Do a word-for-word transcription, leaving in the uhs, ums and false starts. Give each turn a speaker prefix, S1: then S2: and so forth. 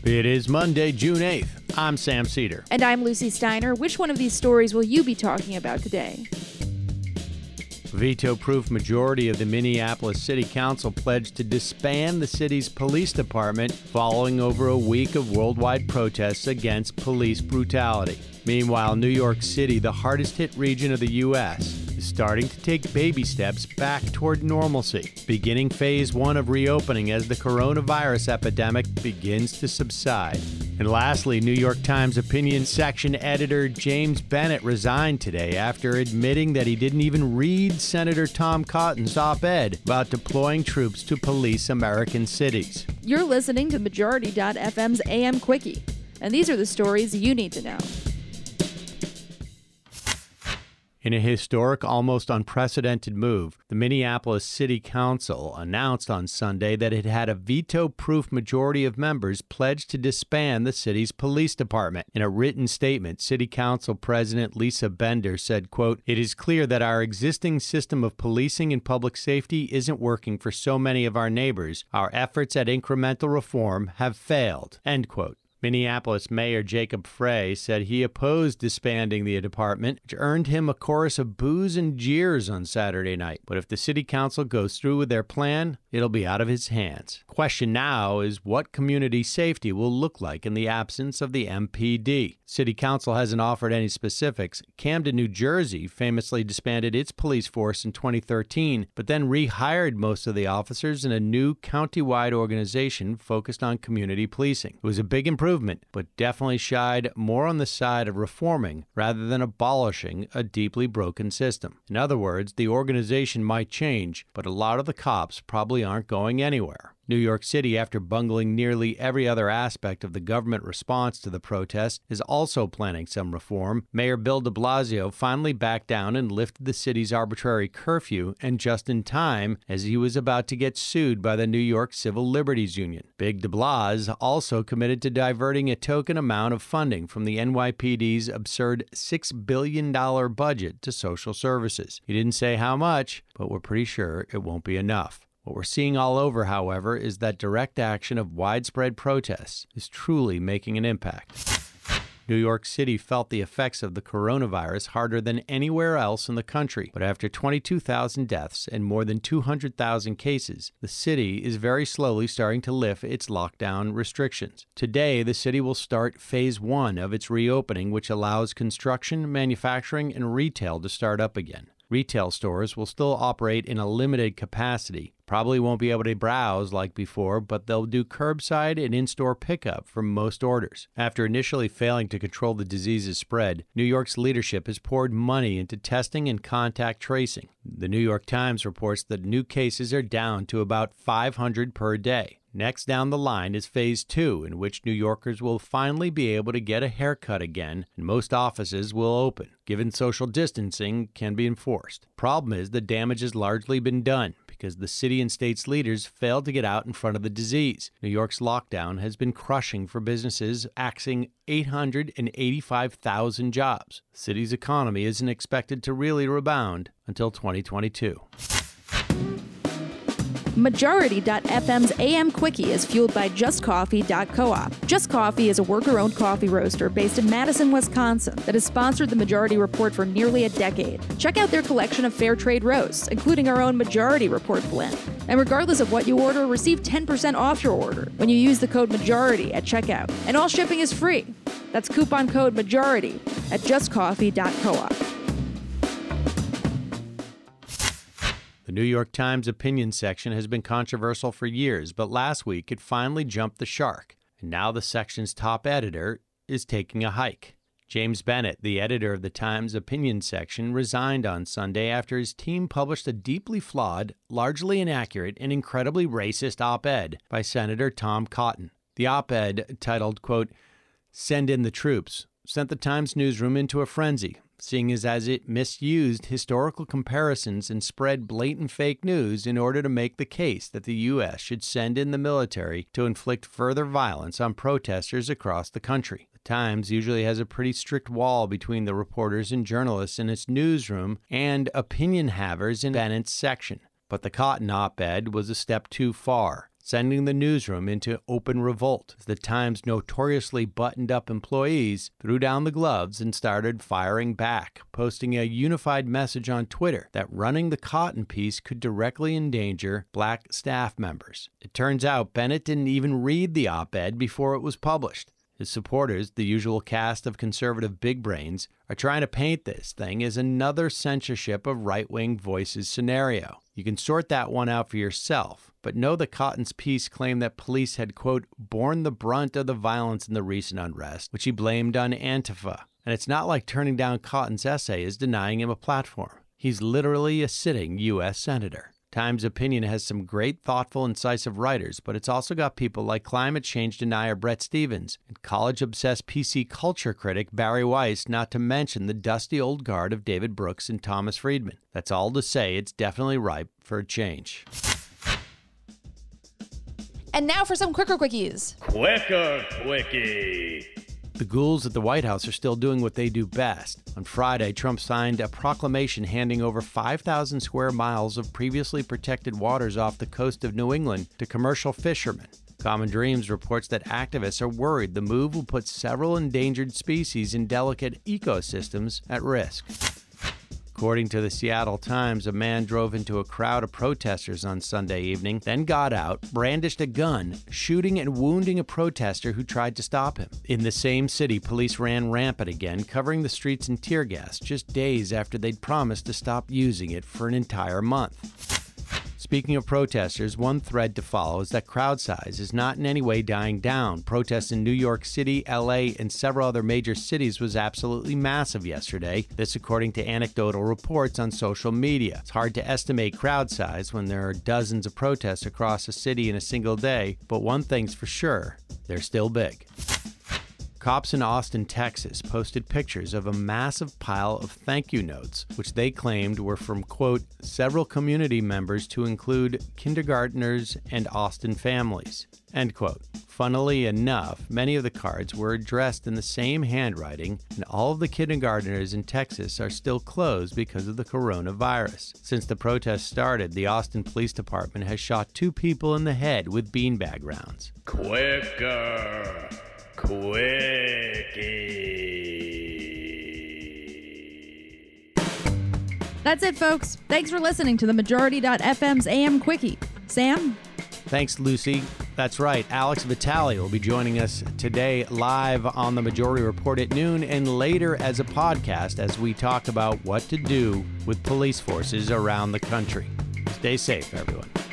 S1: It is Monday, June eighth. I'm Sam Cedar.
S2: And I'm Lucy Steiner. Which one of these stories will you be talking about today?
S1: Veto-proof majority of the Minneapolis City Council pledged to disband the city's police department following over a week of worldwide protests against police brutality. Meanwhile, New York City, the hardest-hit region of the U S, is starting to take baby steps back toward normalcy, beginning phase one of reopening as the coronavirus epidemic begins to subside. And lastly, New York Times opinion section editor James Bennet resigned today after admitting that he didn't even read Senator Tom Cotton's op-ed about deploying troops to police American cities.
S2: You're listening to Majority dot F M's A M Quickie, and these are the stories you need to know.
S1: In a historic, almost unprecedented move, the Minneapolis City Council announced on Sunday that it had a veto-proof majority of members pledged to disband the city's police department. In a written statement, City Council President Lisa Bender said, quote, "It is clear that our existing system of policing and public safety isn't working for so many of our neighbors. Our efforts at incremental reform have failed," end quote. Minneapolis Mayor Jacob Frey said he opposed disbanding the department, which earned him a chorus of boos and jeers on Saturday night. But if the city council goes through with their plan, it'll be out of his hands. Question now is what community safety will look like in the absence of the M P D. City council hasn't offered any specifics. Camden, New Jersey famously disbanded its police force in twenty thirteen, but then rehired most of the officers in a new county-wide organization focused on community policing. It was a big improvement, but definitely shied more on the side of reforming rather than abolishing a deeply broken system. In other words, the organization might change, but a lot of the cops probably aren't going anywhere. New York City, after bungling nearly every other aspect of the government response to the protest, is also planning some reform. Mayor Bill de Blasio finally backed down and lifted the city's arbitrary curfew, and just in time as he was about to get sued by the New York Civil Liberties Union. Big de Blas also committed to diverting a token amount of funding from the N Y P D's absurd six billion dollars budget to social services. He didn't say how much, but we're pretty sure it won't be enough. What we're seeing all over, however, is that direct action of widespread protests is truly making an impact. New York City felt the effects of the coronavirus harder than anywhere else in the country. But after twenty-two thousand deaths and more than two hundred thousand cases, the city is very slowly starting to lift its lockdown restrictions. Today, the city will start phase one of its reopening, which allows construction, manufacturing, and retail to start up again. Retail stores will still operate in a limited capacity. Probably won't be able to browse like before, but they'll do curbside and in-store pickup for most orders. After initially failing to control the disease's spread, New York's leadership has poured money into testing and contact tracing. The New York Times reports that new cases are down to about five hundred per day. Next down the line is phase two, in which New Yorkers will finally be able to get a haircut again, and most offices will open, given social distancing can be enforced. Problem is, the damage has largely been done, because the city and state's leaders failed to get out in front of the disease. New York's lockdown has been crushing for businesses, axing eight hundred eighty-five thousand jobs. The city's economy isn't expected to really rebound until twenty twenty-two.
S2: Majority dot F M's A M Quickie is fueled by Just Coffee dot coop. Just Coffee is a worker-owned coffee roaster based in Madison, Wisconsin that has sponsored the Majority Report for nearly a decade. Check out their collection of fair trade roasts, including our own Majority Report blend. And regardless of what you order, receive ten percent off your order when you use the code MAJORITY at checkout. And all shipping is free. That's coupon code MAJORITY at Just Coffee dot coop.
S1: The New York Times opinion section has been controversial for years, but last week it finally jumped the shark, and now the section's top editor is taking a hike. James Bennet, the editor of the Times opinion section, resigned on Sunday after his team published a deeply flawed, largely inaccurate, and incredibly racist op-ed by Senator Tom Cotton. The op-ed, titled, quote, "Send in the Troops," sent the Times newsroom into a frenzy, seeing as as it misused historical comparisons and spread blatant fake news in order to make the case that the U S should send in the military to inflict further violence on protesters across the country. The Times usually has a pretty strict wall between the reporters and journalists in its newsroom and opinion havers in Bennett's section. But the Cotton op-ed was a step too far. sending the newsroom into open revolt as the Times' notoriously buttoned-up employees threw down the gloves and started firing back, posting a unified message on Twitter that running the Cotton piece could directly endanger black staff members. It turns out Bennett didn't even read the op-ed before it was published. His supporters, the usual cast of conservative big brains, are trying to paint this thing as another censorship of right-wing voices scenario. You can sort that one out for yourself, but know that Cotton's piece claimed that police had, quote, borne the brunt of the violence in the recent unrest, which he blamed on Antifa. And it's not like turning down Cotton's essay is denying him a platform. He's literally a sitting U S senator. Times Opinion has some great, thoughtful, incisive writers, but it's also got people like climate change denier Bret Stephens and college-obsessed P C culture critic Barry Weiss, not to mention the dusty old guard of David Brooks and Thomas Friedman. That's all to say it's definitely ripe for a change.
S2: And now for some Quicker Quickies.
S3: Quicker Quickie.
S1: The ghouls at the White House are still doing what they do best. On Friday, Trump signed a proclamation handing over five thousand square miles of previously protected waters off the coast of New England to commercial fishermen. Common Dreams reports that activists are worried the move will put several endangered species and delicate ecosystems at risk. According to the Seattle Times, a man drove into a crowd of protesters on Sunday evening, then got out, brandished a gun, shooting and wounding a protester who tried to stop him. In the same city, police ran rampant again, covering the streets in tear gas just days after they'd promised to stop using it for an entire month. Speaking of protesters, one thread to follow is that crowd size is not in any way dying down. Protests in New York City, L A, and several other major cities was absolutely massive yesterday. This according to anecdotal reports on social media. It's hard to estimate crowd size when there are dozens of protests across a city in a single day, but one thing's for sure, they're still big. Cops in Austin, Texas, posted pictures of a massive pile of thank you notes, which they claimed were from, quote, several community members to include kindergartners and Austin families, end quote. Funnily enough, many of the cards were addressed in the same handwriting, and all of the kindergartners in Texas are still closed because of the coronavirus. Since the protest started, the Austin Police Department has shot two people in the head with beanbag rounds.
S3: Quicker Quickie.
S2: That's it, folks. Thanks for listening to the Majority dot F M's A M Quickie. Sam?
S1: Thanks, Lucy. That's right. Alex Vitale will be joining us today live on the Majority Report at noon and later as a podcast as we talk about what to do with police forces around the country. Stay safe, everyone.